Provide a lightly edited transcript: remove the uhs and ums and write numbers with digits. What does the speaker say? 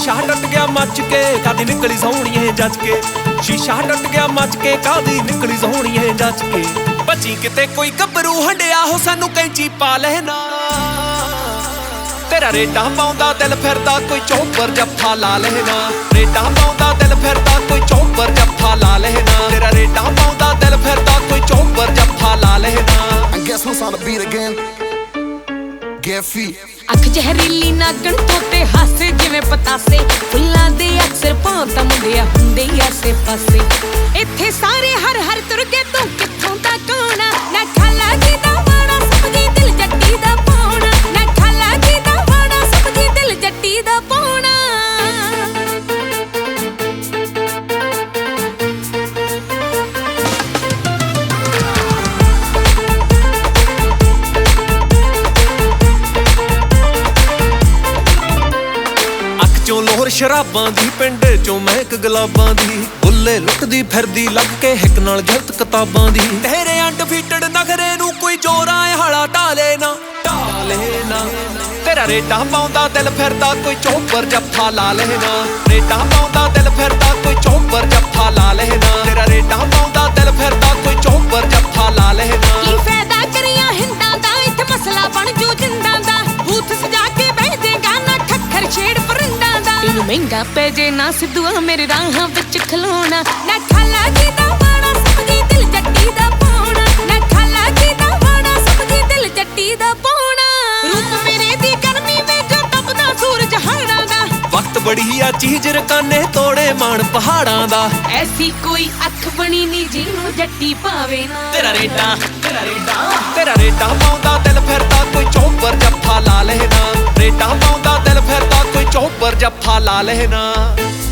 शीशा टट गया मच के कादी निकली सोहणीए जच के शीशा टट गया मच के कादी निकली सोहणीए जच के बची किते कोई गभरू हंडिया हो सानू कैंची पा लेना तेरा रेडा पाउंदा दिल फिरदा कोई चौपर जफ्फा ला लेना रेडा पाउंदा दिल फिरदा कोई चौपर जफ्फा ला लेना तेरा रेडा पाउंदा दिल फिरदा कोई चौपर जफ्फा ला लेना I guess once on the beat again get feet ਅੱਖ ਜ਼ਹਿਰੀਲੀ ਨਾਗਣ ਤੋਤੇ ਹਾਸੇ ਜਿਵੇਂ ਪਤਾਸੇ ਫੁੱਲਾਂ ਦੇ ਅਕਸਰ ਪਾਉਂਦਾ ਮੁੰਡਿਆ ਹੁੰਦੇ ਆਸੇ ਪਾਸੇ ਇੱਥੇ ਸਾਰੇ ਹਰ ਹਰ ਤੁਰ ਗਏ ਤੂੰ ਕਿੱਥੋਂ ਦਾ ਕੌਣ ਨਾ ਖਾਲਾ ਜੀ ਦਾ ਵਾੜਾ ਸਭਦੀ ਦਿਲ ਜੱਟੀ ਦਾ ਪਾਉਣਾ ਨਾ ਖਾਲਾ ਜੀ ਦਾ ਵਾੜਾ ਸਭਦੀ ਦਿਲ ਜੱਟੀ ਦਾ ਪਾਉਣਾ ਲੋਹਰ ਸ਼ਰਾਬਾਂ ਦੀ ਪਿੰਡ ਚੋਂ ਮਹਿਕ ਗੁਲਾਬਾਂ ਦੀ ਬੁੱਲੇ ਲੁੱਟਦੀ ਫਿਰਦੀ ਲੱਗ ਕੇ ਹਿੱਕ ਨਾਲ ਗਲਤ ਕਿਤਾਬਾਂ ਦੀ ਤੇਰੇ ਅਨਡਿਫੀਟਡ ਨਖਰੇ ਨੂੰ ਕੋਈ ਜੋਰਾਂ ਹਾਲਾ ਢਾਲੇ ਨਾ ਤੇਰਾ ਰੇਡਾ ਪਾਉਂਦਾ ਦਿਲ ਫਿਰਦਾ ਕੋਈ ਚੌਪਰ ਜੱਫਾ ਲਾ ਲੈਣਾ ਰੇਡਾ ਪਾਉਂਦਾ ਦਿਲ ਫਿਰਦਾ ਕੋਈ ਚੌਪਰ ਜੱਫਾ ਲਾ ਲੈਣਾ ਤੇਰਾ ਰੇਡਾ ਪਾਉਂਦਾ ਦਿਲ ਫਿਰਦਾ ਕੋਈ ਚੌਪਰ ਜੱਫਾ ਲਾ ਲੈਣਾ ਕੀ ਫਾਇਦਾ ਕਰੀਆਂ ਹਿੰਦਾਂ ਦਾ ਇੱਥੇ ਮਸਲਾ ਬਣ ਜੂ ਜਿੰਦਾਂ ਦਾ ਬੂਥ ਸਜਾ ਕੇ ਬਹਿ ਜਾਏਗਾ ਨਾ ਠੱਖਰ ਛੇੜ ਪਰਿੰਦਾਂ ਦਾ ਇਹਨੂੰ ਮਹਿੰਗਾ ਪੈ ਜੇ ਨਾ ਸਿੱਧੂਆ ਮੇਰੇ ਰਾਹਾਂ ਵਿੱਚ ਖਲੋਣਾ ਨਾ ਖਾਲਾ ਜੀ ਦਾ ਵਾੜਾ ਸਭਦੀ ਦਿਲ ਜੱਟੀ ਦਾ ਪਾਉਣਾ ਨਾ ਖਾਲਾ ਜੀ ਦਾ ਵਾੜਾ ਸਭਦੀ ਦਿਲ ਜੱਟੀ ਦਾ ਪਾਉਣਾ ਰੂਪ ਮੇਰੇ ਦੀ ਗਰਮੀ ਵਿੱਚ ਤਪਦਾ ਸੂਰਜ ਹਾੜਾਂ ਦਾ ਵਕਤ ਬੜੀ ਆ ਚੀਜ਼ ਰਕਾਨੇ ਤੋੜੇ ਮਾਣ ਪਹਾੜਾਂ ਦਾ ਐਸੀ ਕੋਈ ਅੱਖ ਬਣੀ ਨੀ ਜਿਹਨੂੰ ਜੱਟੀ ਪਾਵੇ ਨਾ ਤੇਰਾ ਰੇਡਾ ਪਾਉਂਦਾ ਦਿਲ ਫਿਰਦਾ ਕੋਈ ਚੌਪਰ ਜੱਫਾ ਲਾ ਲੈਣਾ ਰੇਡਾ ਪਾਉਂਦਾ ਦਿਲ ਫਿਰਦਾ ਕੋਈ ਚੌਪਰ ਜੱਫਾ ਲਾ ਲੈਣਾ